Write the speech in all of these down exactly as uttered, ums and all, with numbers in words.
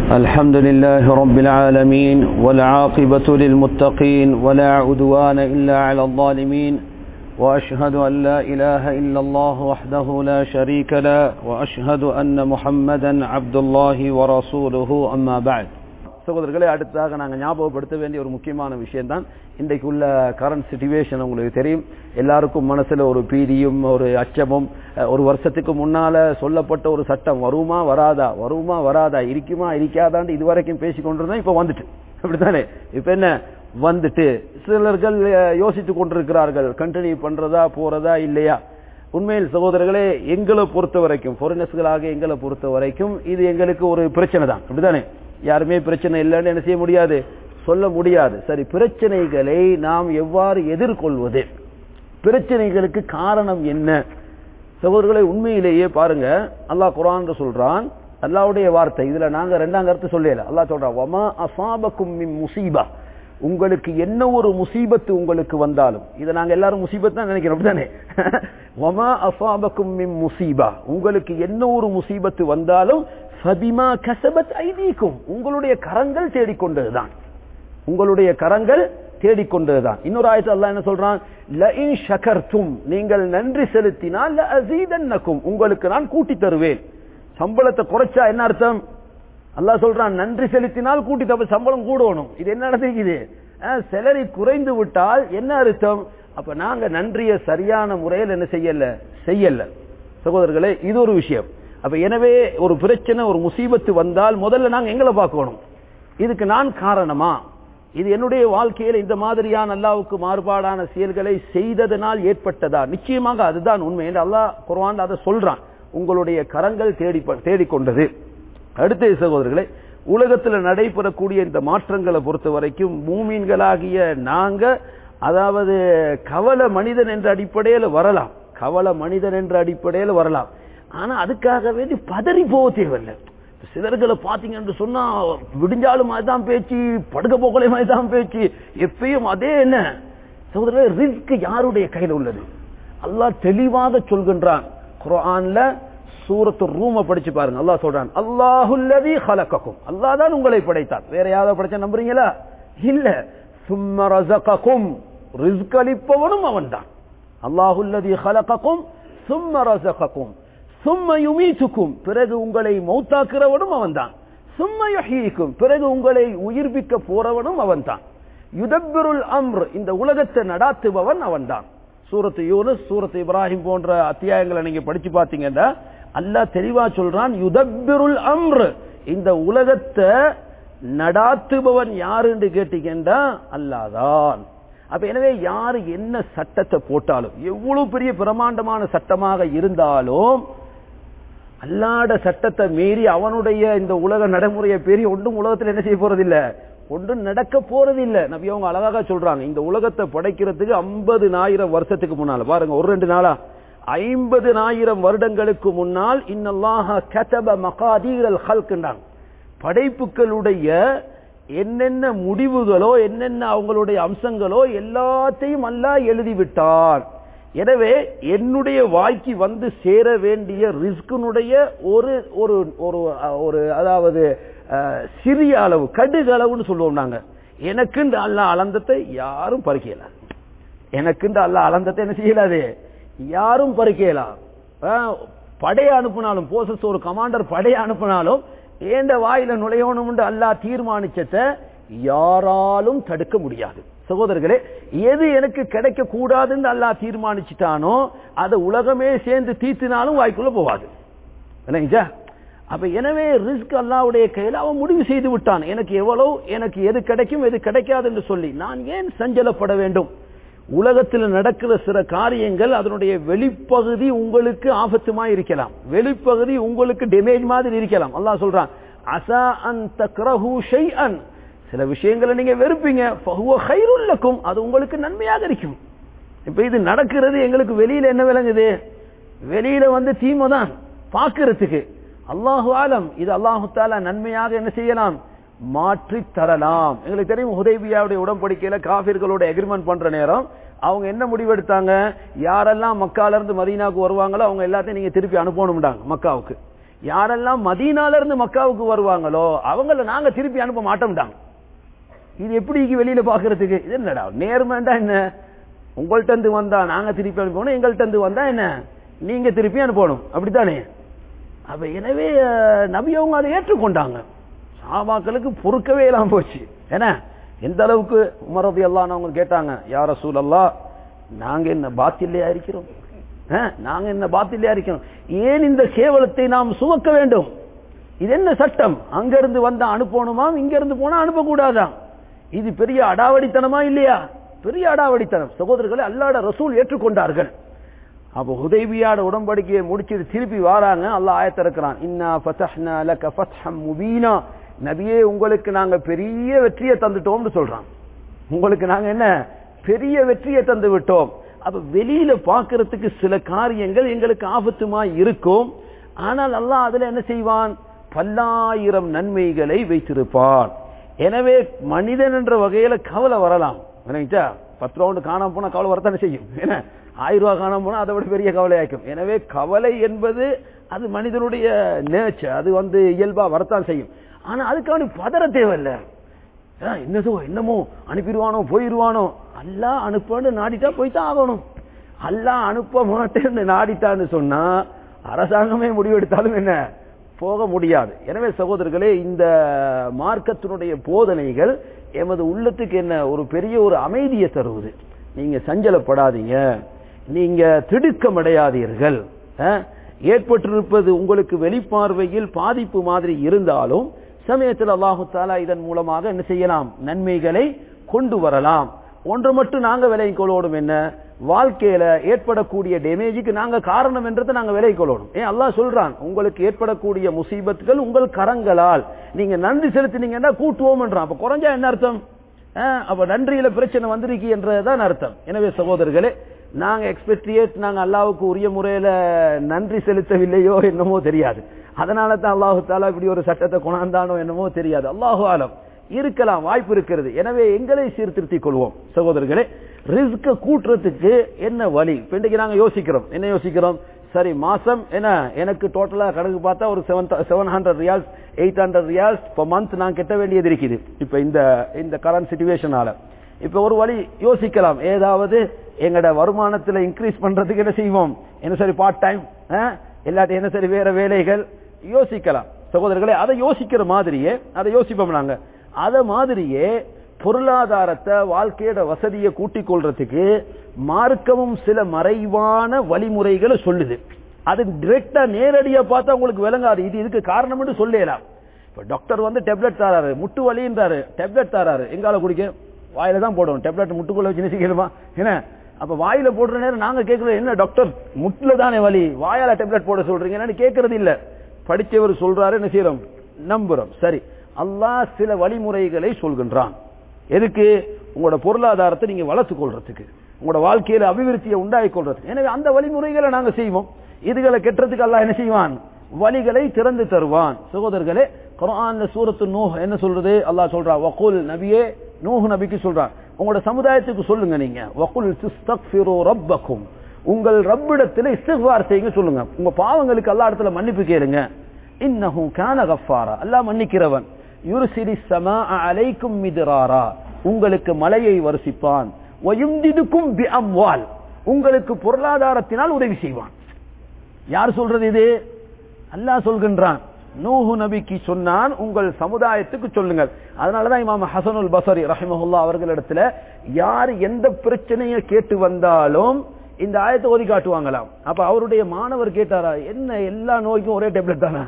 الحمد لله رب العالمين والعاقبة للمتقين ولا عدوان إلا على الظالمين وأشهد أن لا إله إلا الله وحده لا شريك له وأشهد أن محمدا عبد الله ورسوله أما بعد. சகோதரர்களே, அடுத்ததாக நாங்கள் ஞாபகப்படுத்த வேண்டிய ஒரு முக்கியமான விஷயம் தான் இன்றைக்கு உள்ள கரண்ட் சிச்சுவேஷன். உங்களுக்கு தெரியும், எல்லாருக்கும் மனசுல ஒரு பீதியும் ஒரு அச்சமும். ஒரு வருஷத்துக்கு முன்னால சொல்லப்பட்ட ஒரு சட்டம் வருமா வராதா வருமா வராதா இருக்குமா இருக்காதான்னு இதுவரைக்கும் பேசி கொண்டிருந்தோம். இப்ப வந்துட்டு அப்படித்தானே, இப்ப என்ன வந்துட்டு சிலர்கள் யோசித்து கொண்டிருக்கிறார்கள், கண்டினியூ பண்றதா போறதா இல்லையா. உண்மையில் சகோதரர்களே, எங்களை பொறுத்த வரைக்கும் ஃபாரினர்ஸ்களாக எங்களை பொறுத்த வரைக்கும் இது எங்களுக்கு ஒரு பிரச்சனை தான். அப்படித்தானே, யாருமே பிரச்சனை இல்லைன்னு என்ன செய்ய முடியாது, சொல்ல முடியாது. சரி, பிரச்சனைகளை நாம் எவ்வாறு எதிர்கொள்வது, பிரச்சனைகளுக்கு காரணம் என்ன? சகோதரர்களை, உண்மையிலேயே பாருங்க, அல்லாஹ் குர்ஆன்ல சொல்றான், அல்லாஹ்வுடைய வார்த்தை. இதுல நாங்க ரெண்டாம் கருத்து சொல்லல. அல்லாஹ் சொல்றான், வமா அஸாபக்கும் மின் முஸீபா, உங்களுக்கு என்ன ஒரு முசீபத்து உங்களுக்கு வந்தாலும், இதை நாங்க எல்லாரும் முசீபத் தான் நினைக்கிறோம், அப்படித்தானே. வமா அஸாபக்கும் மின் முஸீபா, உங்களுக்கு என்ன ஒரு முசீபத்து வந்தாலும் ஃபபிமா கஸபத் ஐதீக்கும், உங்களுடைய கரங்கள் தேடிக்கொண்டதுதான், உங்களுடைய கரங்கள் தேடிக்கொண்டதுதான். இன்னொரு ஆயத்தில் அல்லாஹ் என்ன சொல்றான், லஇன் ஷகர்தும், நீங்கள் நன்றி செலுத்தினால் லஅஸீதன்னகும், உங்களுக்கு நான் கூட்டி தருவேன். சம்பளத்தை குறைச்சா என்ன அர்த்தம்? அல்லாஹ் சொல்றான், நன்றி செலுத்தினால் கூட்டி தர, சம்பளம் கூடணும். இது என்ன நடக்குது? செலரி குறைந்து விட்டால் என்ன அர்த்தம்? அப்ப நாங்க நன்றியை சரியான முறையில் என்ன செய்யல செய்யல சகோதரர்களே, இது ஒரு விஷயம். அப்ப எனவே ஒரு பிரச்சனை ஒரு முசீபத்து வந்தால் முதல்ல நாங்க எங்களை பார்க்கணும், இதுக்கு நான் காரணமா, இது என்னுடைய வாழ்க்கையில் இந்த மாதிரியான அல்லாஹ்வுக்கு மாறுபாடான செயல்களை செய்ததனால் ஏற்பட்டதா? நிச்சயமாக அதுதான் உண்மை என்று அல்லாஹ் குர்ஆன்ல அதை சொல்றான், உங்களுடைய கரங்கள் தேடி தேடிக்கொண்டது. அடுத்த சகோதரர்களே, உலகத்தில் நடைபெறக்கூடிய இந்த மாற்றங்களை பொறுத்த வரைக்கும் மூமீன்களாகிய நாங்க, அதாவது கவல மனிதன் என்ற அடிப்படையில் வரலாம், கவல மனிதன் என்ற அடிப்படையில் வரலாம். ஆனா அதுக்காக வேண்டி பதறி போக தேவையில்லை. சிலர்களை பாத்தீங்கன்னு சொன்னா விடிஞ்சாலும் அதுதான் பேச்சு, படுக்க போக்கலையும் அதுதான் பேச்சு, எப்பயும் அதே. என்ன சகோதரர்களே, ரிஸ்க் யாருடைய கையில் உள்ளது? அல்லாஹ் தெளிவாக சொல்கின்றான் குர்ஆன்ல. சூரத்து ரூம படிச்சு பாருங்க, அல்லாஹ் சொல்றான், அல்லாஹுல்லதீ ஹலகக்கும், அல்லாஹ் தான் உங்களை படைத்தார். வேற யாராவது படைச்சா நம்புறீங்களா? இல்ல. சும்ம ரஸகக்கும், ரிஸ்க் அளிப்பவனும் அவன்தான். அல்லாஹுல்லதீ ஹலகக்கும் சும்ம ரஸகக்கும் சும்ம யுமீதுக்கும், பிறகு உங்களை மௌத்தாக்குறவனும் அவன்தான். சும்ம யுஹ்யீக்கும், பிறகு உங்களை உயிர்ப்பிக்க போறவனும் அவன்தான். யுதப்பிருல் அம்ர், இந்த உலகத்தை நடாத்துபவன் அவன்தான். சூரத்து யூனுஸ், சூரத்து இப்ராஹிம் போன்ற அத்தியாயங்களை நீங்க படிச்சு பாத்தீங்கன்னா அல்லாஹ் தெளிவா சொல்றான், யுதப்பிருல் அம்ர், இந்த உலகத்தை நடாத்துபவன் யாருன்னு கேட்டீங்கன்னா அல்லாஹ்தான். அப்ப எனவே யாரு என்ன சட்டத்தை போட்டாலும், எவ்வளவு பெரிய பிரமாண்டமான சட்டமாக இருந்தாலும், அல்லாஹ்வுடைய சட்டத்தை மீறி அவனுடைய இந்த உலக நடைமுறையை பெரிய ஒன்றும் உலகத்தில் என்ன செய்ய போறதில்ல, ஒன்றும் நடக்க போறதில்லை. நபி அவங்க அழகாக சொல்றாங்க, இந்த உலகத்தை படைக்கிறதுக்கு ஐம்பது ஆயிரம் வருஷத்துக்கு முன்னால பாருங்க, ஒரு ரெண்டு நாளா ஐம்பது ஆயிரம் வருடங்களுக்கு முன்னால் இன்னல்லாஹ கதப மகாதீரல் ஹல்க்ன்றாங்க, படைப்புகளுடைய என்னென்ன முடிவுகளோ என்னென்ன அவங்களுடைய அம்சங்களோ எல்லாத்தையும் அல்லாஹ் எழுதிவிட்டான். எனவே என்னுடைய வாய்க்கு வந்து சேர வேண்டிய ரிஸ்கினுடைய ஒரு ஒரு ஒரு அதாவது சிறிய அளவு, கடுகு அளவுன்னு சொல்லுவோம் நாங்க, எனக்கு இந்த அல்லாஹ் அளந்தத்தை யாரும் பறிக்கல, எனக்கு இந்த அல்லாஹ் அளந்தத்தை என்ன செய்யலாது, யாரும் பறிக்கலாம். படையை அனுப்பினாலும், போசஸ் ஒரு கமாண்டர் படையை அனுப்பினாலும் ஏண்ட வாயில நுழையணும் அல்லாஹ் தீர்மானிச்சத யாராலும் தடுக்க முடியாது. சகோதரர்களே, எது எனக்கு கிடைக்க கூடாதுன்னு அல்லாஹ் தீர்மானிச்சுட்டானோ அதை உலகமே சேர்ந்து தீர்த்தினாலும் வாய்க்குள்ள போவாது. அப்ப எனவே ரிஸ்க் அல்லாஹ்வுடைய கையில் அவன் முடிவு செய்து விட்டான், எனக்கு எவ்வளவு, எனக்கு எது கிடைக்கும் எது கிடைக்காது என்று சொல்லி நான் ஏன் சஞ்சலப்பட வேண்டும்? உலகத்தில் நடக்கிற சில காரியங்கள் அதனுடைய வெளிப்பகுதி உங்களுக்கு ஆபத்துமாய் இருக்கலாம், வெளிப்பகுதி உங்களுக்கு டேமேஜ் மாதிரி இருக்கலாம். அல்லாஹ் சொல்றான், அஸா அன் தக்ரஹு ஷைஅன், சில விஷயங்களை நீங்க வெறுப்பீங்க, ஃபஹுவ கைருல் லக்கும், அது உங்களுக்கு நன்மையாக இருக்கும். இப்ப இது நடக்கிறது எங்களுக்கு வெளியில என்ன விளங்குது, வெளியில வந்து தீமை தான் பார்க்கிறதுக்கு. அல்லாஹு ஆலம், இது அல்லாஹு தஆலா நன்மையாக என்ன செய்யலாம், மாற்றி தரலாம். எங்களுக்கு தெரியும், ஹுதைபியாவுடைய உடன்படிக்கையில காஃபிர்களோட எக்ரிமெண்ட் பண்ற நேரம் அவங்க என்ன முடிவெடுத்தாங்க, யாரெல்லாம் மக்கால இருந்து மதீனாவுக்கு வருவாங்களோ அவங்க எல்லாத்தையும் நீங்க திருப்பி அனுப்பணும்டாங்க மக்காவுக்கு. யாரெல்லாம் மதீனால இருந்து மக்காவுக்கு வருவாங்களோ அவங்கள நாங்க திருப்பி அனுப்ப மாட்டோம்டாங்க. இது எப்படி வெளியில பாக்குறதுக்கு? இது என்னடா நேர்மைண்டா என்ன? உங்கள்ட்ட இருந்து வந்தா நாங்க திருப்பி அனுப்பணும், எங்கள்ட்ட இருந்து வந்தா என்ன நீங்க திருப்பி அனுப்பணும், அப்படித்தானே? அப்ப எனவே நபி அவங்க அதை ஏற்றுக்கொண்டாங்க. சஹாபாக்களுக்கு பொறுக்கவே இல்லாம போச்சு. ஏன்னா எந்த அளவுக்கு உமர் ரலியல்லாஹு அன்ஹு அவங்க கேட்டாங்க, யா ரசூலல்லாஹ் நாங்க என்ன பாத்தில்லையா இருக்கிறோம்? நாங்க என்ன பாத்தில்லையா இருக்கிறோம்? ஏன் இந்த கேவலத்தை நாம் சுமக்க வேண்டும்? இது என்ன சட்டம்? அங்க இருந்து வந்தா அனுப்பணுமா, இங்க இருந்து போனா அனுப்பக்கூடாதான்? இது பெரிய அடாவடித்தனமா இல்லையா? பெரிய அடாவடித்தனம். சகோதரர்களை அல்லாஹ்வுடைய ரசூல் ஏற்றுக்கொண்டார்கள். அப்ப ஹுதைபியாட உடன்படிக்கையை முடிச்சிட்டு திருப்பி வராங்க. அல்லாஹ் ஆயத்தை இறக்குறான், இன்னா ஃபதஹ்னா லக ஃபத்ஹம் முபீனா, நபியே உங்களுக்கு நாங்க பெரிய வெற்றியை தந்துட்டோம்னு சொல்றான். உங்களுக்கு நாங்க என்ன பெரிய வெற்றியை தந்து விட்டோம். அப்ப வெளியில பாக்குறதுக்கு சில காரியங்கள் எங்களுக்கு ஆபத்துமா இருக்கும். ஆனால் அல்லாஹ் அதுல என்ன செய்வான்? பல்லாயிரம் நன்மைகளை வைத்திருப்பான். எனவே மனிதன் என்ற வகையில கவலை வரலாம். பத்து ரவுண்டு காணாம போனா கவலை வரத்தானே செய்யும். ஏன்னா ஆயிரம் ரூபாய் காணாம போனா அதை விட பெரிய கவலை ஆயிக்கும். எனவே கவலை என்பது அது மனிதனுடைய நேச்சர், அது வந்து இயல்பா வரத்தான் செய்யும். ஆனா அதுக்கான பதற தேவையில்லை. என்னதோ என்னமோ அனுப்பிடுவானோ போயிடுவானோ, அல்லாஹ் அனுப்பன்னு நாடிட்டா போய்தான் ஆகணும். அல்லாஹ் அனுப்ப மாட்டேன்னு நாடிட்டான்னு சொன்னா அரசாங்கமே முடிவெடுத்தாலும் என்ன போக முடியாது. எனவே சகோதரர்களே, இந்த மார்க்கத்தினுடைய போதனைகள் எமது உள்ளத்துக்கு என்ன ஒரு பெரிய ஒரு அமைதியை தருவது. நீங்க சஞ்சலப்படாதீங்க, நீங்க திடுக்கமடையாதீர்கள். ஏற்பட்டிருப்பது உங்களுக்கு வெளிப்பார்வையில் பாதிப்பு மாதிரி இருந்தாலும் சமயத்தில் அல்லாஹு தஆலா இதன் மூலமாக என்ன செய்யலாம்? நன்மைகளை கொண்டு வரலாம். ஒன்று மட்டும் நாங்க விலை கொள்ளோடும், என்ன வாழ்க்கையில ஏற்படக்கூடிய டேமேஜுக்கு நாங்க காரணம் என்றதை நாங்க விலை கொள்ளணும். ஏன் அல்லாஹ் சொல்றான், உங்களுக்கு ஏற்படக்கூடிய முசீபத்துகள் உங்கள் கரங்களால் நீங்க நன்றி செலுத்தினீங்கன்னா கூட்டுவோம் என்றான். அப்ப குறைஞ்சா என்ன அர்த்தம்? அப்ப நன்றியில பிரச்சனை வந்திருக்கு என்றதான் அர்த்தம். எனவே சகோதரர்களே, நாங்க எக்ஸ்பெக்டியேட் நாங்க அல்லாஹ்வுக்கு உரிய முறையில நன்றி செலுத்தவில்லையோ என்னமோ தெரியாது. அதனால தான் அல்லாஹு தஆலா இப்படி ஒரு சட்டத்தை கொண்டாந்தானோ என்னமோ தெரியாது. அல்லாஹு ஆலம், இருக்கலாம், வாய்ப்பு இருக்கிறது. எனவே எங்களை சீர்திருத்திக் கொள்வோம். சகோதரர்களே, ரிஸ்க கூட்டுறதுக்கு என்ன வழி? இன்றைக்கு நாங்க யோசிக்கிறோம். என்ன யோசிக்கிறோம்? சரி, மாசம் என்ன எனக்கு டோட்டலா கணக்கு பார்த்தா ஒரு seven seven hundred riyals eight hundred riyals per month நான் கட்ட வேண்டியது இருக்குது. இப்ப இந்த இந்த கரண்ட் சிச்சுவேஷனால இப்ப ஒரு வழி யோசிக்கலாம், ஏதாவது எங்கட வருமானத்துல இன்க்ரீஸ் பண்றதுக்கு என்ன செய்வோம்? என்ன சரி பார்ட் டைம் இல்லாட்டி என்ன சரி வேற வேலைகள் யோசிக்கலாம். சகோதரர்களே, அதை யோசிக்கிற மாதிரியே அதை யோசிப்போம் நாங்க. அத மாதிரியே பொருளாதாரத்தை வாழ்க்கையோட வசதியை கூட்டிக் கொள்றதுக்கு மார்க்கமும் சில மறைவான வழிமுறைகளை சொல்லுது. அது டிரெக்டா நேரடியா பார்த்தா உங்களுக்கு விளங்காது. இது இதுக்கு காரணம் என்று சொல்லலாம். இப்ப டாக்டர் வந்து டேப்லெட் தராரு, முட்டு வலின்றாரு, டேப்லெட் தராரு, எங்கால குடிக்க வாயில தான் போடுவோம். டேப்லெட் முட்டுக்குள்ள வச்சு நினைச்சுக்கணுமா? என்ன அப்ப வாயில போடுற நேரம் நாங்க கேட்கறது என்ன, டாக்டர் முட்டுல தானே வலி, வாயால டேப்லெட் போட சொல்றீங்க கேட்கறது இல்ல. படிச்சவர் சொல்றாரு, என்ன செய்யறோம்? நம்புறோம். சரி, அல்லாஹ் சில வழிமுறைகளை சொல்கின்றான். எதுக்கு? உங்களோட பொருளாதாரத்தை நீங்க வளர்த்துக் கொள்றதுக்கு, உங்களோட வாழ்க்கையில அபிவிருத்தியை உண்டாக்கி கொள்றதுக்கு. எனவே அந்த வழிமுறைகளை நாங்க செய்வோம். இதுகளை கெட்டதுக்கு அல்லாஹ் என்ன செய்வான்? வழிகளை திறந்து தருவான். சகோதரர்களே, குர்ஆன்ல சூரத்து நூஹ் என்ன சொல்றது? அல்லாஹ் சொல்றான், வகுல் நபியே, நூஹ் நபிக்கு சொல்றான், உங்களோட சமுதாயத்துக்கு சொல்லுங்க, நீங்க வகுல் தஸ்தக்ஃபிரு ரப்பக்கும், உங்கள் ரப்பிடத்தில் இஸ்திக்ஃபார் செய்யுங்க சொல்லுங்க. உங்க பாவங்களுக்கு அல்லாஹ் இடத்துல மன்னிப்பு கேளுங்க. இன்னஹு கான கஃபாரா, அல்லாஹ் மன்னிக்கிறவன். யுர்சிலிஸ் ஸமாஅ அலைக்கும் மித்ராரா, உங்களுக்கு மலையை வருஷிப்பான். வயும்திதுக்கும் பிஅம்வால், உங்களுக்கு பொருளாதாரத்தினால் உதவி செய்வான். யார் சொல்றது இது? அல்லாஹ் சொல்கின்றான். நூஹ் நபிக்கு சொன்னான், உங்கள் சமுதாயத்துக்கு சொல்லுங்கள். அதனாலதான் இமாம் ஹசனுல் பஸரி ரஹிமஹுல்லாஹ் அவர்களிடத்துல யார் எந்த பிரச்சனையை கேட்டு வந்தாலும் இந்த ஆயத்தை ஓதி காட்டுவாங்களாம். அப்ப அவருடைய மாணவர் கேட்டாரா, என்ன எல்லா நோய்க்கும் ஒரே டேப்லெட் தானா?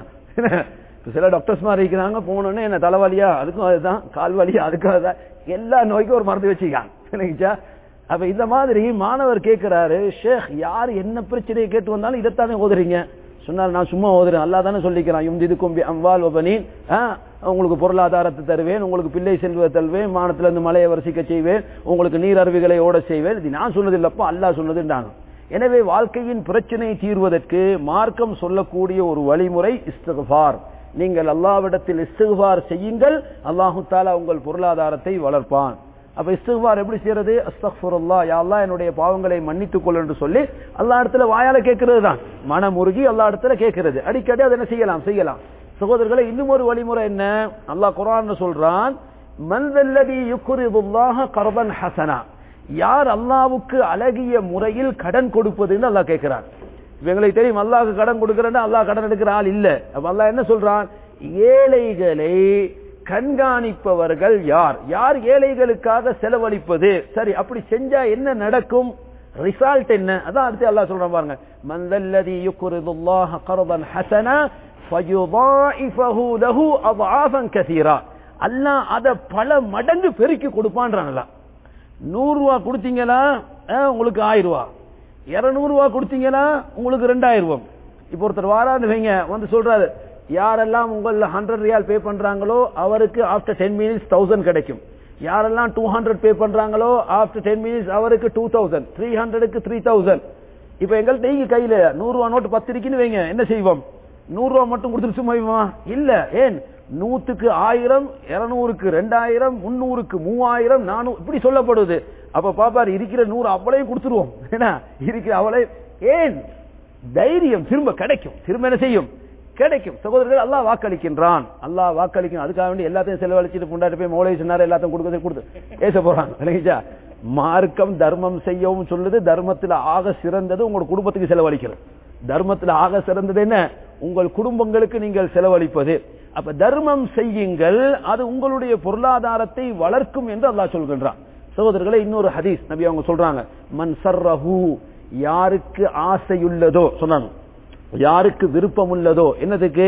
சில டாக்டர்ஸ் மாதிரி இருக்கிறாங்க, போனோன்னு என்ன தலைவலியா, அதுக்கும் அதுதான், கால் வலியா அதுக்கும் அதுதான், எல்லா நோய்க்கும் ஒரு மருந்து வச்சுக்காங்க. அப்ப இந்த மாதிரி மாணவர் கேட்கிறாரு, ஷேக் யார் என்ன பிரச்சனையை கேட்டு வந்தாலும் இதைத்தானே ஓதுறீங்க? சொன்னார், நான் சும்மா ஓதுறேன், அல்லாஹ் தானே சொல்லிக்கிறான், யும்திதுக்கும் பிஅம்வால் வபனீன், உங்களுக்கு பொருளாதாரத்தை தருவேன், உங்களுக்கு பிள்ளை செல்வ தருவேன், வானத்துல இருந்து மலையை வரிசிக்க செய்வேன், உங்களுக்கு நீர் அருவிகளை ஓட செய்வேன். இது நான் சொன்னது இல்லப்பா, அல்லாஹ் சொன்னதுன்றாங்க. எனவே வாழ்க்கையின் பிரச்சனை தீர்வதற்கு மார்க்கம் சொல்லக்கூடிய ஒரு வழிமுறை இஸ்திக்ஃபார். நீங்கள் அல்லாஹ்விடத்தில் இஸ்திக்ஃபார் செய்யுங்கள், அல்லாஹு தஆலா உங்கள் பொருளாதாரத்தை வளர்ப்பான். அப்ப இஸ்திக்பார் எப்படி செய்யறது? அஸ்தக்ஃபிருல்லாஹ், யா அல்லாஹ் என்னுடைய பாவங்களை மன்னித்துக் கொள் என்று சொல்லி அல்லாஹ் இடத்துல வாயால கேட்கிறது தான், மனமுருகி அல்லாஹ் இடத்துல கேட்கிறது. அடிக்கடி அதை என்ன செய்யலாம் செய்யலாம் சகோதரர்களை. இன்னும் ஒரு வழிமுறை என்ன? அல்லாஹ் குர்ஆன்ல சொல்றான், மன் தல்லதி யுக்ரிதுல்லாஹ கர்தன் ஹஸனா, யார் அல்லாஹ்வுக்கு அழகிய முறையில் கடன் கொடுப்பதுன்னு அல்லாஹ் கேட்கிறான். இவங்களுக்கு தெரியும் அல்லாஹ்க்கு கடன் கொடுக்கறேன்னா அல்லாஹ் கடன் எடுக்கிற ஆள் இல்ல. அப்ப அல்லாஹ் என்ன சொல்றான்? ஏழைகளை கண்காணிப்பவர்கள் யார்? யார் ஏழைகளுக்காக செலவழிப்பது? சரி, அப்படி செஞ்சா என்ன நடக்கும்? ரிசல்ட் என்ன? அதான் அடுத்து அல்லாஹ் சொல்றான் பாருங்க, மன் தல்லதி யுக்ரிதுல்லாஹ கர்தன் ஹஸனா ஃபயுதாயிஃபஹு லஹு அضعافا கஸீரா, அல்லாஹ் அத பல மடங்கு பெருக்கி கொடுப்பான்றான்ல. நூறு ரூபாய் கொடுத்தீங்களா உங்களுக்கு ஆயிரம் ரூபாய், இருநூறு ரூபாய் கொடுத்தீங்களா உங்களுக்கு ரெண்டாயிரம் ரூபாய். இப்போ ஒருத்தர் வாரான்னு வைங்க, வந்து சொல்றாரு, யாரெல்லாம் உங்கள ஹண்ட்ரட் ரியால் பே பண்றாங்களோ அவருக்கு ஆஃப்டர் டென் மினிட்ஸ் தௌசண்ட் கிடைக்கும், யாரெல்லாம் டூ ஹண்ட்ரட் பே பண்றாங்களோ ஆஃப்டர் டென் மினிட்ஸ் அவருக்கு டூ தௌசண்ட், த்ரீ ஹண்ட்ரடுக்கு த்ரீ தௌசண்ட். இப்ப எங்கள்கிட்ட இங்க கையில நூறு ரூபாய் நோட்டு பத்து இருக்குன்னு வைங்க, என்ன செய்வோம்? நூறு ரூபாய் மட்டும் கொடுத்துட்டு சும்மா இல்ல. ஏன்? நூத்துக்கு ஆயிரம், இருநூறுக்கு ரெண்டாயிரம், முன்னூறுக்கு மூவாயிரம், நானூறு இப்படி சொல்லப்படுது. அப்ப பாப்பாரு இருக்கிற நூறு அவளையும் கொடுத்துருவோம், ஏன்னா இருக்கிற அவளை. ஏன்? தைரியம் திரும்ப கிடைக்கும், திரும்ப என்ன செய்யும்? கிடைக்கும். சகோதரர்கள், அல்லாஹ் வாக்களிக்கின்றான், அல்லாஹ் வாக்களிக்கும். அதுக்காக வேண்டி எல்லாத்தையும் செலவழிச்சிட்டு கொண்டாட்டு போய் மௌலை சொன்னாரு எல்லாத்தையும் கொடுக்க கொடுத்து ஏச போறாங்க. இல்லைங்களா? மார்க்கம் தர்மம் செய்யவும் சொல்லுது, தர்மத்தில் ஆக சிறந்தது உங்களோட குடும்பத்துக்கு செலவழிக்கிறது. தர்மத்தில் ஆக சிறந்தது என்ன? உங்கள் குடும்பங்களுக்கு நீங்கள் செலவழிப்பது. அப்ப தர்மம் செய்யுங்கள், அது உங்களுடைய பொருளாதாரத்தை வளர்க்கும் என்று அல்லாஹ் சொல்கின்றான். சகோதரர்களை, இன்னொரு ஹதீஸ் நபி அவங்க சொல்றாங்க, மன் சர்ரஹு, யாருக்கு ஆசையுள்ளதோ சொன்னாங்க, யாருக்கு விருப்பம் உள்ளதோ என்னதுக்கு?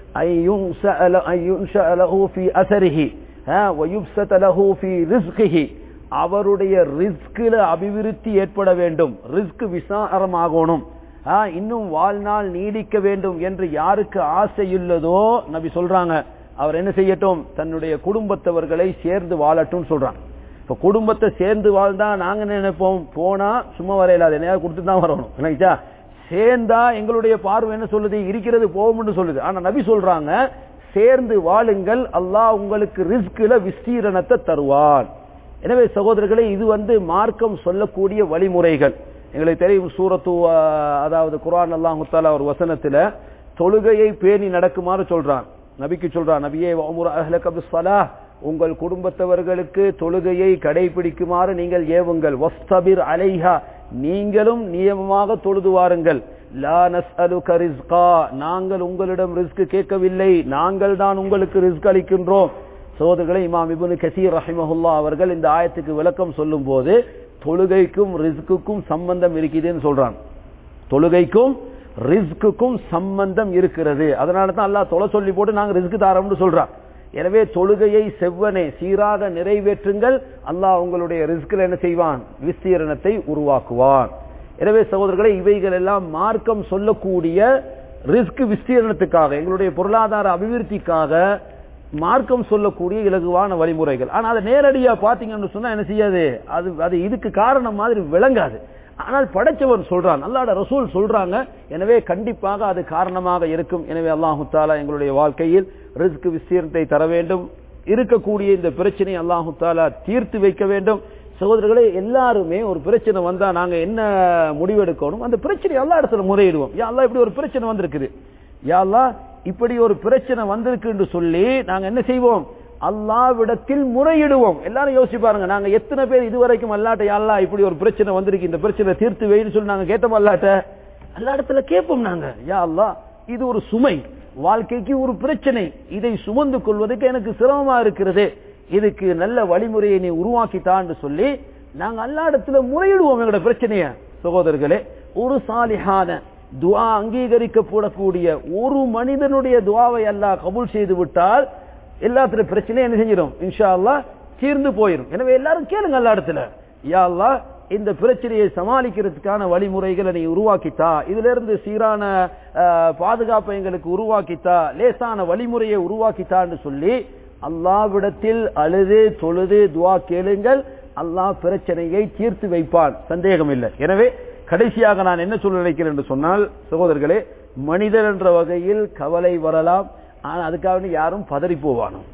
அவருடைய ரிஸ்கில அபிவிருத்தி ஏற்பட வேண்டும், ரிஸ்க் விசாரமாகணும், இன்னும் வாழ்நாள் நீடிக்க வேண்டும் என்று யாருக்கு ஆசையுள்ளதோ நபி சொல்றாங்க, அவர் என்ன செய்யட்டும்? தன்னுடைய குடும்பத்தவர்களை சேர்ந்து வாழட்டும் சொல்றாங்க. இப்ப குடும்பத்தை சேர்ந்து வாழ்ந்தா நாங்க நினைப்போம், போனா சும்மா வரையில என்ன கொடுத்துட்டு தான் வரணும். இல்லைங்களா? சேர்ந்தா எங்களுடைய பார்வை என்ன சொல்லுது? இருக்கிறது போகும்னு சொல்லுது. ஆனா நபி சொல்றாங்க, சேர்ந்து வாழுங்கள், அல்லாஹ் உங்களுக்கு ரிஸ்கில விஸ்தீரணத்தை தருவான். எனவே சகோதரர்களே, இது வந்து மார்க்கம் சொல்லக்கூடிய வழிமுறைகள். எங்களுக்கு தெரியும், சூரத்து அதாவது குர்ஆன் அல்லாஹ் தஆலா ஒரு வசனத்துல தொழுகையை பேணி நடக்குமாறு சொல்றான். நபிக்கு சொல்றான், நபியே வஅமுர் அஹ்லக பிஸ்ஸலாஹ், உங்கள் குடும்பத்தவர்களுக்கு தொழுகையை கடைபிடிக்குமாறு நீங்கள் ஏவுங்கள். வஸ்தபிர் அலைஹா, நீங்களும் நியமமாக தொழுது வாருங்கள். லா நஸ்அலுக ரிஸ்கா, நாங்கள் உங்களிடம் ரிஸ்க் கேட்கவில்லை, நாங்கள் தான் உங்களுக்கு ரிஸ்க் அளிக்கின்றோம். சகோதரர்களே, இமாம் இப்னு கஸீர் ரஹிமஹுல்லாஹ் அவர்கள் இந்த ஆயத்துக்கு விளக்கம் சொல்லும் போது தொழுகைக்கும் ரிஸ்க்குக்கும் சம்பந்தம் இருக்குதுன்னு சொல்றாங்க. தொழுகைக்கும் ரிஸ்க்குக்கும் சம்பந்தம் இருக்கிறது. அதனால தான் அல்லாஹ் தொலை சொல்லி போட்டு நாங்க ரிஸ்க் தாரோம்னு சொல்றான். எனவே தொழுகையை செவ்வனே சீராக நிறைவேற்றுங்கள், அல்லாஹ் உங்களுடைய ரிஸ்கில் என்ன செய்வான்? விஸ்தீரணத்தை உருவாக்குவான். எனவே சகோதரர்களே, இவைகள் எல்லாம் மார்க்கம் சொல்லக்கூடிய ரிஸ்க் விஸ்தீரணத்துக்காக, எங்களுடைய பொருளாதார அபிவிருத்திக்காக மார்க்கம் சொல்லக்கூடிய இலகுவான வழிமுறைகள். ஆனா அதை நேரடியா பாத்தீங்கன்னு சொன்னா என்ன செய்யாது? அது அது இதுக்கு காரணம் மாதிரி விளங்காது. ஆனால் படைச்சவன் சொல்றான், அல்லாஹ்வுடைய ரசூல் சொல்றாங்க, எனவே கண்டிப்பாக அது காரணமாக இருக்கும். எனவே அல்லாஹ் தஆலா எங்களுடைய வாழ்க்கையில் ரிஸ்க் விஸ்தீரணத்தை தர வேண்டும். இருக்கக்கூடிய இந்த பிரச்சனை அல்லாஹ் தஆலா தீர்த்து வைக்க வேண்டும். சகோதரர்களே, எல்லாருமே ஒரு பிரச்சனை வந்தா நாங்க என்ன முடிவெடுக்கணும்? அந்த பிரச்சனை அல்லாஹ் இடத்துல முறையிடுவோம். யா அல்லாஹ் இப்படி ஒரு பிரச்சனை வந்திருக்குது, யா அல்லாஹ் இப்படி ஒரு பிரச்சனை வந்திருக்கு என்று சொல்லி நாங்க என்ன செய்வோம்? அல்லாஹ்விடத்தில் முறையிடுவோம். எல்லாரும் யோசிச்சு பாருங்க, நாங்க எத்தனை பேர் இதுவரைக்கும் அல்லாஹ்ட்ட யா அல்லாஹ் இப்படி ஒரு பிரச்சனை வந்திருக்கு, இந்த பிரச்சனை தீர்த்து வைன்னு சொல்லி நாங்க கேட்டோம் அல்லாஹ்ட்ட? அல்லாஹ் இடத்துல கேட்போம் நாங்க, யா அல்லாஹ் இது ஒரு சுமை, வாழ்க்கைக்கு ஒரு பிரச்சனை, இதை சுமந்து கொள்வதற்கு எனக்கு சிரமமா இருக்கிறது, இதுக்கு நல்ல வழிமுறையை நீ உருவாக்கிட்டான்னு சொல்லி நாங்க அல்லாஹ் இடத்துல முறையிடுவோம் எங்களோட பிரச்சனைய. சகோதரர்களே, ஒரு சாலிஹான துஆ அங்கீகரிக்கப்படக்கூடிய ஒரு மனிதனுடைய துஆவை அல்லாஹ் கபூல் செய்து விட்டால் எல்லாத்துல பிரச்சனையும் என்ன செஞ்சிடும்? இன்ஷா அல்லாஹ் தீர்ந்து போயிடும். எனவே எல்லாரும் கேளுங்க அல்லாஹ் இடத்துல, யா அல்லாஹ் இந்த பிரச்சனையை சமாளிக்கிறதுக்கான வழிமுறைகளை நீ உருவாக்கித்தா, இதுல இருந்து சீரான பாதுகாப்பை எங்களுக்கு உருவாக்கித்தா, லேசான வழிமுறையை உருவாக்கித்தான்னு சொல்லி அல்லாஹ்விடத்தில் அழுது தொழுது துஆ கேளுங்கள், அல்லாஹ் பிரச்சனையை தீர்த்து வைப்பான், சந்தேகம் இல்லை. எனவே கடைசியாக நான் என்ன சொல்ல நினைக்கிறேன் என்று சொன்னால், சகோதரர்களே, மனிதர் என்ற வகையில் கவலை வரலாம், ஆனால் அதுக்காக யாரும் பதறி போவானோ.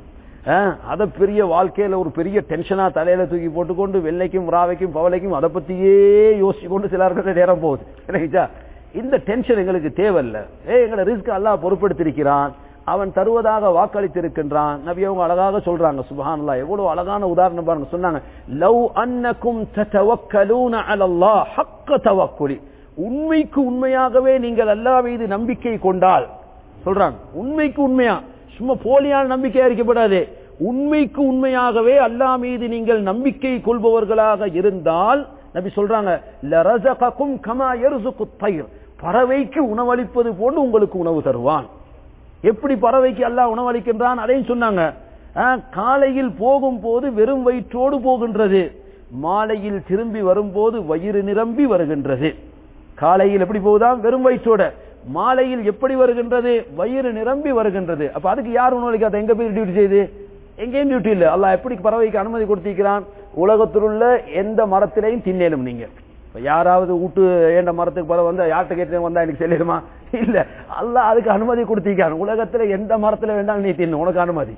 அதை பெரிய வாழ்க்கையில ஒரு பெரிய டென்ஷனா தலையில தூக்கி போட்டுக்கொண்டு வெள்ளைக்கும் ராவைக்கும் பவளைக்கும் அதை பத்தியே யோசிச்சு கொண்டு சிலருக்கு நேரம் போகுது. இல்லைங்களா? இந்த டென்ஷன் எங்களுக்கு தேவையில்ல. ஏ எங்களை ரிஸ்க் அல்லாஹ் பொறுப்பெடுத்திருக்கிறான், அவன் தருவதாக வாக்களித்திருக்கின்றான். நபி அவங்க அழகாக சொல்றாங்க, சுப்ஹானல்லாஹ், எவ்வளவு அழகான உதாரணம் பாருங்க. சொன்னாங்க, லவ் அன்னக்கும் ததவக்கலூன அலல்லாஹ் ஹக்க தவக்குலி, உண்மைக்கு உண்மையாகவே நீங்கள் அல்லாஹ் மீது நம்பிக்கை கொண்டால், சொல்றாங்க உண்மைக்கு உண்மையா, சும்மா போலியான நம்பிக்கை அறிக்கப்படாது, உண்மைக்கு உண்மையாகவே அல்லாஹ் மீது நீங்கள் நம்பிக்கை கொள்பவர்களாக இருந்தால், நபி சொல்றாங்க, லரஸககும் கமா யர்ஸுகுத் தய்ர், பறவைக்கு உணவளிப்பது போன்று உங்களுக்கு உணவு தருவான். எப்படி பறவைக்கு அல்லாஹ் உணவளிக்கின்றான் அதையும் சொன்னாங்க. காலையில் போகும் போது வெறும் வயிற்றோடு போகின்றது, மாலையில் திரும்பி வரும்போது வயிறு நிரம்பி வருகின்றது. காலையில் எப்படி போகுதான்? வெறும் வயிற்றோட. மாலையில் எப்படி வருகின்றது? வயிறு நிரம்பி வருகின்றது. அப்ப அதுக்கு யார் உணவளிக்காத? எங்க போய் டியூட்டி செய்து? எங்கேயும் டியூட்டி இல்லை. அல்லாஹ் எப்படி பறவைக்கு அனுமதி கொடுத்திருக்கிறான்? உலகத்தில் உள்ள எந்த மரத்திலையும் தின்னேலும். நீங்க யாராவது வீட்டு ஏண்ட மரத்துக்கு பறவை வந்தா யார்கிட்ட கேட்டு வந்தா எனக்கு செல்லிடுமா? இல்ல, அல்லாஹ் அதுக்கு அனுமதி கொடுத்திருக்கான். உலகத்துல எந்த மரத்துல வேண்டாம் நீ தின்னு, உனக்கு அனுமதி.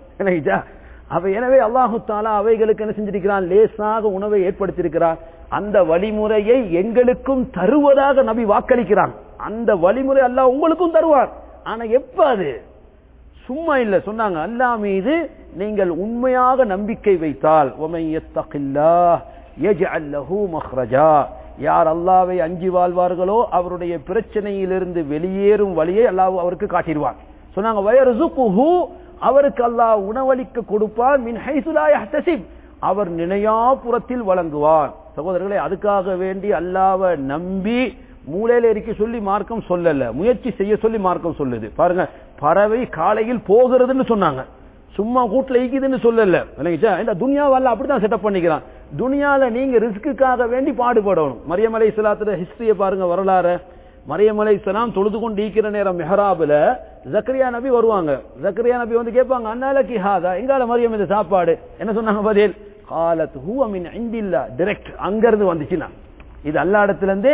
அப்ப எனவே அல்லாஹு தஆலா அவைகளுக்கு என்ன செஞ்சிருக்கிறான்? லேசாக உணவை ஏற்படுத்தியிருக்கிறான். அந்த வழிமுறையை எங்களுக்கும் தருவதாக நபி வாக்களிக்கிறான். அந்த வழிமுறை அல்லாஹ் உங்களுக்கும் தருவார். ஆனா எப்ப? அது சும்மா இல்ல. சொன்னாங்க, அல்லாஹ் மீது நீங்கள் உண்மையாக நம்பிக்கை வைத்தால், வமன் யத்தகில்லாஹ் யஜ்அல் லஹு மக்ரஜா, யார் அல்லாஹ்வை அஞ்சி வாழ்வார்களோ அவருடைய பிரச்சனையிலிருந்து வெளியேறும் வழியை அல்லாஹ் அவருக்கு காட்டிடுவான். சொன்னாங்க, வயர்ஸுகுஹு, அவருக்கு அல்லாஹ் உணவளிக்க கொடுப்பான், மின் ஹைஸு லா யஹ்தஸிப், அவர் நினையாபுரத்தில் வழங்குவான். சகோதரர்களே, அதுக்காக வேண்டி அல்லாஹ்வை நம்பி மூளையில இருக்க சொல்லி மார்க்கம் சொல்லல, முயற்சி செய்ய சொல்லி மார்க்கம் சொல்லுது. பாருங்க, பறவை காலையில் போகிறதுன்னு சொன்னாங்க, சும்மா கூட்டுல ஈக்குதுன்னு சொல்லல. இந்த துனியாவல்ல அப்படித்தான் செட்டப் பண்ணிக்கிறான். துனியால நீங்க ரிஸ்க்குக்காக வேண்டி பாடுபடணும். மரியம் அலைஹிஸ்ஸலாத்தோட ஹிஸ்டரிய பாருங்க, வரலாறு. மரியம் அலைஹிஸ்ஸலாம் தொழுது கொண்டு ஈக்கிற நேரம் மெஹராபுல ஜக்கரியா நபி வருவாங்க. ஜக்கரியா நபி வந்து கேட்பாங்க, அன்னாலகி ஹாதா, எங்கால மரியம் இந்த சாப்பாடு? என்ன சொன்னாங்க பதில்? காலத் ஹுவ மின் இந்தில்லாஹ், டைரக்ட் அங்க இருந்து வந்துச்சுன்னா, இது அல்லாஹ் இடத்துல இருந்து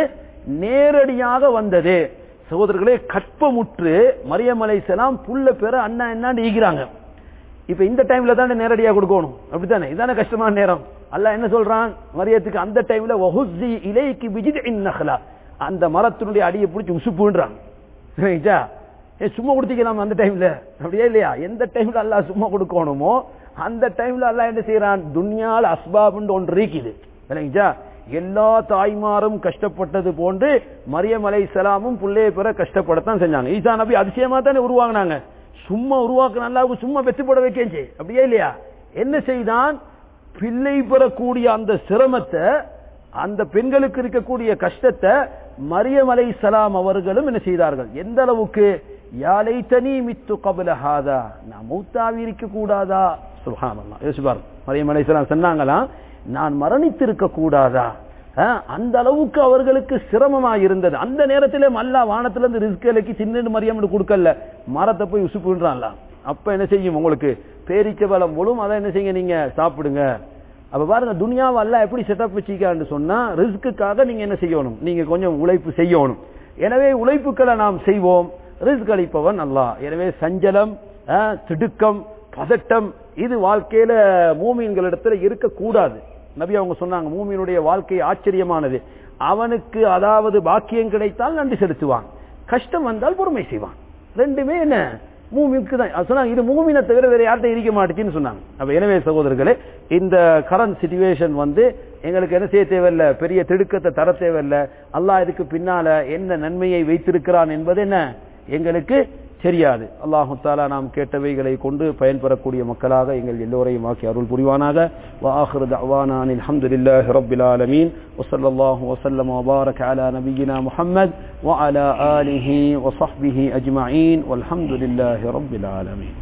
நேரடியாக வந்தது. சகோதரர்களே, கற்பமுற்று மரியம் அலைஹிஸ்ஸலாம் புள்ள பெற அண்ணா என்னான்னு ஈகிறாங்க. இப்ப இந்த டைம்ல தானே நேரடியா கொடுக்கணும், அப்படித்தானே? இதான கஷ்டமான நேரம். அல்லாஹ் என்ன சொல்றான் மரியத்துக்கு? அந்த டைம்ல வஹுஸி இலைகி பிஜித்இன் நஹ்லா, அந்த மரத்தினுடைய அடியை பிடிச்சி உசுப்புன்றாங்க. சரிங்களா? ஏ சும்மா கொடுத்திக்கலாம் அந்த டைம்ல, அப்படியே இல்லையா? எந்த டைம்ல அல்லாஹ் சும்மா கொடுக்கணுமோ அந்த டைம்ல அல்லாஹ் என்ன செய்யறான்? துன்யால அஸ்பாப்னு ஒன்று இருக்குது. சரிங்களா? எல்லா தாய்மாரும் கஷ்டப்பட்டது போன்று மரியம் அலைஹிஸ்ஸலாமும் பிள்ளையை பெற கஷ்டப்படத்தான் செஞ்சாங்க. ஈசா நபி அதிசயமா தானே உருவாங்கினாங்க. சும்மா உருவாக்குன அல்லாஹ்வுக்கு சும்மா வெற்றி போட வைக்கேன், அப்படியே இல்லையா? என்ன செய்தான்? பிள்ளை பெறக்கூடிய அந்த சிரமத்தை, அந்த பெண்களுக்கு இருக்கக்கூடிய கஷ்டத்தை மரியம் அலைஹிஸ்ஸலாம் அவர்களும் என்ன செய்தார்கள்? எந்த அளவுக்கு? யா லைதனி மித்து கப்ல ஹாதா, நான் மௌத்தாவி இருக்க கூடாதா? சுப்ஹானல்லாஹ். யோசிப்பார், மரியம் அலைஹிஸ்ஸலாம் சொன்னாங்களாம், நான் மரணித்திருக்க கூடாதா? அந்த அளவுக்கு அவர்களுக்கு சிரமமா இருந்தது. அந்த நேரத்திலே அல்லாஹ் வானத்திலிருந்து ரிஸ்களுக்கு சின்ன மரியம் கொடுக்கல, மரத்தை போய் உசுப்புன்றான்ல. அப்ப என்ன செய்யும்? உங்களுக்கு பேரிச்ச பழம் போலும், அதை என்ன செய்யுங்க, நீங்க சாப்பிடுங்க. அப்ப பாருங்க, துனியாவை அல்லாஹ் எப்படி செட்டப் வச்சிக்கான்னு சொன்னா, ரிஸ்க்குக்காக நீங்க என்ன செய்யணும்? நீங்க கொஞ்சம் உழைப்பு செய்யணும். எனவே உழைப்புக்களை நாம் செய்வோம். ரிஸ்க் அளிப்பவன் அல்லாஹ். எனவே சஞ்சலம், திடுக்கம், பதட்டம் இது வாழ்க்கையில மூமின்களிடத்துல இருக்க கூடாது. நபி அவங்க சொன்னாங்க, மூமினுடைய வாழ்க்கை ஆச்சரியமானது. அவனுக்கு அதாவது பாக்கியம் கிடைத்தால் நன்றி செலுத்துவான், கஷ்டம் வந்தால் பொறுமை செய்வான். ரெண்டுமே என்ன மூமினுக்கு தான் சொன்னாங்க. இது மூமினை தவிர வேற யார்கிட்ட இருக்க மாட்டுச்சுன்னு சொன்னாங்க. அப்ப எனவே சகோதரர்களே, இந்த கரண்ட் சிச்சுவேஷன் வந்து எங்களுக்கு என்ன செய்ய தேவையில்லை, பெரிய திடுக்கத்தை தர தேவையில்லை. அல்லாஹ் இதுக்கு பின்னால என்ன நன்மையை வைத்திருக்கிறான் என்பது என்ன எங்களுக்கு தெரியாது. அல்லாஹு தஆலா நாம் கேட்டவைகளை கொண்டு பயன்பெறக்கூடிய மக்களாக எங்கள் எல்லோரையும் ஆக்கி அருள் புரிவானாக. வ ஆகிரு தஅவானா அல்ஹம்துலில்லாஹி ரப்பில் ஆலமீன். வ ஸல்லல்லாஹு வ ஸல்லம வ பாரக அலா நபியினா முஹம்மத் வ அலா ஆலிஹி வ ஸஹ்பிஹி அஜ்மஈன். வல்ஹம்துலில்லாஹி ரப்பில் ஆலமீன்.